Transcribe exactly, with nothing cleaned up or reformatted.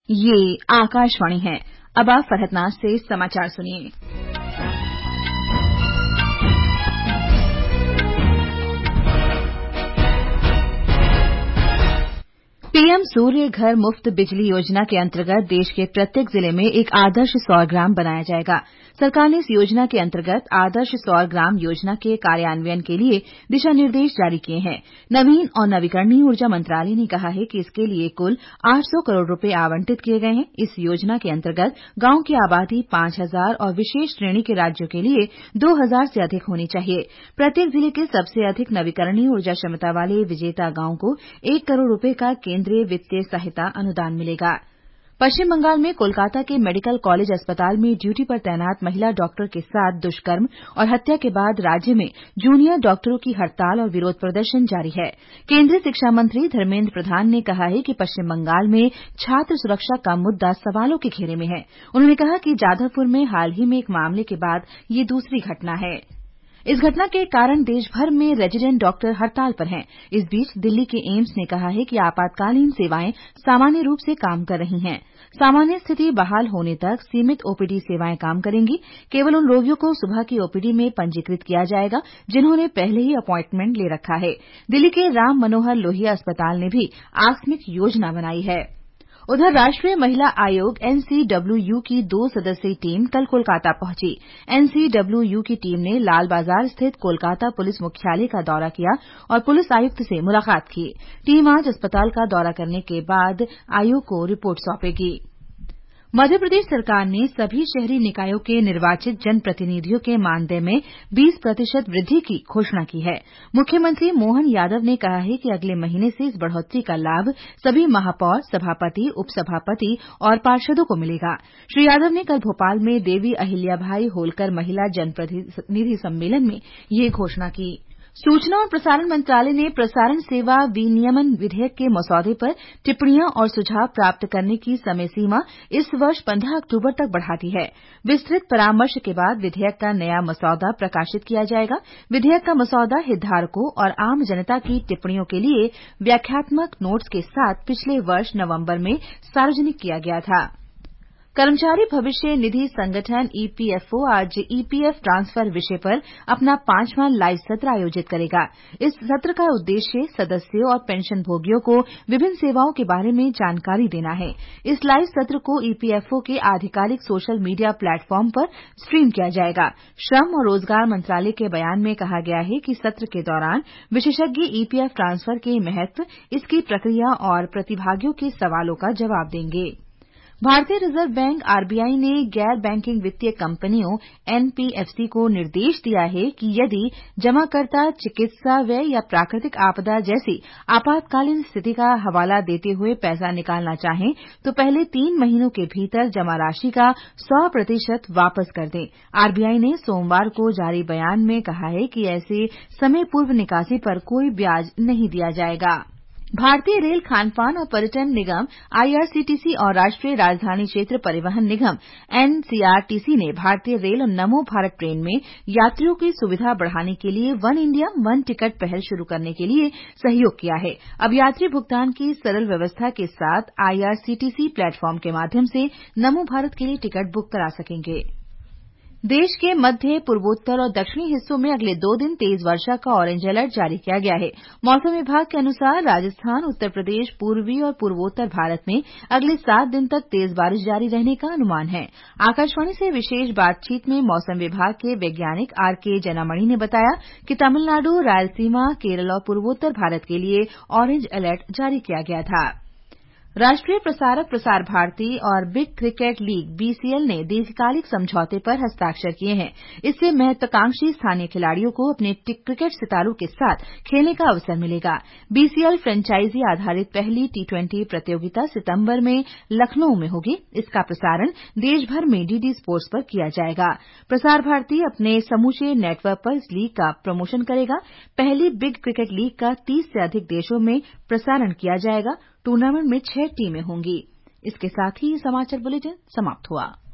ये आकाशवाणी है। अब आप फरहतनाज से समाचार सुनिए। पीएम सूर्य घर मुफ्त बिजली योजना के अंतर्गत देश के प्रत्येक जिले में एक आदर्श सौर ग्राम बनाया जाएगा। सरकार ने इस योजना के अंतर्गत आदर्श सौर ग्राम योजना के कार्यान्वयन के लिए दिशा निर्देश जारी किए हैं। नवीन और नवीकरणीय ऊर्जा मंत्रालय ने कहा है कि इसके लिए कुल आठ सौ करोड़ रुपए आवंटित किए गए हैं। इस योजना के अंतर्गत गांव की आबादी पांच हजार और विशेष श्रेणी के राज्यों के लिए दो हजार से अधिक होनी चाहिए। प्रत्येक जिले के सबसे अधिक नवीकरणीय ऊर्जा क्षमता वाले विजेता गांव को एक करोड़ रुपए का केंद्रीय वित्तीय सहायता अनुदान मिलेगा। पश्चिम बंगाल में कोलकाता के मेडिकल कॉलेज अस्पताल में ड्यूटी पर तैनात महिला डॉक्टर के साथ दुष्कर्म और हत्या के बाद राज्य में जूनियर डॉक्टरों की हड़ताल और विरोध प्रदर्शन जारी है। केंद्रीय शिक्षा मंत्री धर्मेंद्र प्रधान ने कहा है कि पश्चिम बंगाल में छात्र सुरक्षा का मुद्दा सवालों के घेरे में है। उन्होंने कहा कि जाधवपुर में हाल ही में एक मामले के बाद ये दूसरी घटना है। इस घटना के कारण देश भर में रेजिडेंट डॉक्टर हड़ताल पर हैं। इस बीच दिल्ली के एम्स ने कहा है कि आपातकालीन सेवाएं सामान्य रूप से काम कर रही हैं। सामान्य स्थिति बहाल होने तक सीमित ओपीडी सेवाएं काम करेंगी। केवल उन रोगियों को सुबह की ओपीडी में पंजीकृत किया जाएगा जिन्होंने पहले ही अपॉइंटमेंट ले रखा है। दिल्ली के राम मनोहर लोहिया अस्पताल ने भी आकस्मिक योजना बनाई है। उधर राष्ट्रीय महिला आयोग एनसीडब्ल्यूयू की दो सदस्यीय टीम कल कोलकाता पहुंची। एनसीडब्ल्यूयू की टीम ने लाल बाजार स्थित कोलकाता पुलिस मुख्यालय का दौरा किया और पुलिस आयुक्त से मुलाकात की। टीम आज अस्पताल का दौरा करने के बाद आयोग को रिपोर्ट सौंपेगी। मध्यप्रदेश सरकार ने सभी शहरी निकायों के निर्वाचित जनप्रतिनिधियों के मानदेय में बीस प्रतिशत वृद्धि की घोषणा की है। मुख्यमंत्री मोहन यादव ने कहा है कि अगले महीने से इस बढ़ोतरी का लाभ सभी महापौर, सभापति, उपसभापति और पार्षदों को मिलेगा। श्री यादव ने कल भोपाल में देवी अहिल्याबाई होलकर महिला जनप्रतिनिधि सम्मेलन में ये घोषणा की। सूचना और प्रसारण मंत्रालय ने प्रसारण सेवा विनियमन विधेयक के मसौदे पर टिप्पणियां और सुझाव प्राप्त करने की समय सीमा इस वर्ष पंद्रह अक्टूबर तक बढ़ा दी है। विस्तृत परामर्श के बाद विधेयक का नया मसौदा प्रकाशित किया जाएगा। विधेयक का मसौदा हितधारकों और आम जनता की टिप्पणियों के लिए व्याख्यात्मक नोट्स के साथ पिछले वर्ष नवंबर में सार्वजनिक किया गया था। कर्मचारी भविष्य निधि संगठन ईपीएफओ आज ईपीएफ ट्रांसफर विषय पर अपना पांचवां लाइव सत्र आयोजित करेगा। इस सत्र का उद्देश्य सदस्यों और पेंशनभोगियों को विभिन्न सेवाओं के बारे में जानकारी देना है। इस लाइव सत्र को ईपीएफओ के आधिकारिक सोशल मीडिया प्लेटफॉर्म पर स्ट्रीम किया जाएगा। श्रम और रोजगार मंत्रालय के बयान में कहा गया है कि सत्र के दौरान विशेषज्ञ ईपीएफ ट्रांसफर के महत्व, इसकी प्रक्रिया और प्रतिभागियों के सवालों का जवाब देंगे। भारतीय रिजर्व बैंक आरबीआई ने गैर बैंकिंग वित्तीय कंपनियों एनपीएफसी को निर्देश दिया है कि यदि जमाकर्ता चिकित्सा व्यय या प्राकृतिक आपदा जैसी आपातकालीन स्थिति का हवाला देते हुए पैसा निकालना चाहें तो पहले तीन महीनों के भीतर जमा राशि का सौ प्रतिशत वापस कर दें। आरबीआई ने सोमवार को जारी बयान में कहा है कि ऐसे समय पूर्व निकासी पर कोई ब्याज नहीं दिया जाएगा। भारतीय रेल खानपान और पर्यटन निगम आईआरसीटीसी और राष्ट्रीय राजधानी क्षेत्र परिवहन निगम एनसीआरटीसी ने भारतीय रेल और नमो भारत ट्रेन में यात्रियों की सुविधा बढ़ाने के लिए वन इंडिया वन टिकट पहल शुरू करने के लिए सहयोग किया है। अब यात्री भुगतान की सरल व्यवस्था के साथ आईआरसीटीसी प्लेटफॉर्म के माध्यम से नमो भारत के लिए टिकट बुक करा सकेंगे। देश के मध्य, पूर्वोत्तर और दक्षिणी हिस्सों में अगले दो दिन तेज वर्षा का ऑरेंज अलर्ट जारी किया गया है। मौसम विभाग के अनुसार राजस्थान, उत्तर प्रदेश, पूर्वी और पूर्वोत्तर भारत में अगले सात दिन तक तेज बारिश जारी रहने का अनुमान है। आकाशवाणी से विशेष बातचीत में मौसम विभाग के वैज्ञानिक आर के जनामणि ने बताया कि तमिलनाडु, रायलसीमा, केरल और पूर्वोत्तर भारत के लिए ऑरेंज अलर्ट जारी किया गया था। राष्ट्रीय प्रसारक प्रसार भारती और बिग क्रिकेट लीग बीसीएल ने दीर्घकालिक समझौते पर हस्ताक्षर किए हैं। इससे महत्वाकांक्षी स्थानीय खिलाड़ियों को अपने क्रिकेट सितारों के साथ खेलने का अवसर मिलेगा। बीसीएल फ्रेंचाइजी आधारित पहली टी ट्वेंटी प्रतियोगिता सितंबर में लखनऊ में होगी। इसका प्रसारण देश भर में डीडी स्पोर्ट्स पर किया जाएगा। प्रसार भारती अपने समूचे नेटवर्क पर इस लीग का प्रमोशन करेगा। पहली बिग क्रिकेट लीग का तीस से अधिक देशों में प्रसारण किया जाएगा। टूर्नामेंट में छह टीमें होंगी। इसके साथ ही समाचार बुलेटिन समाप्त हुआ।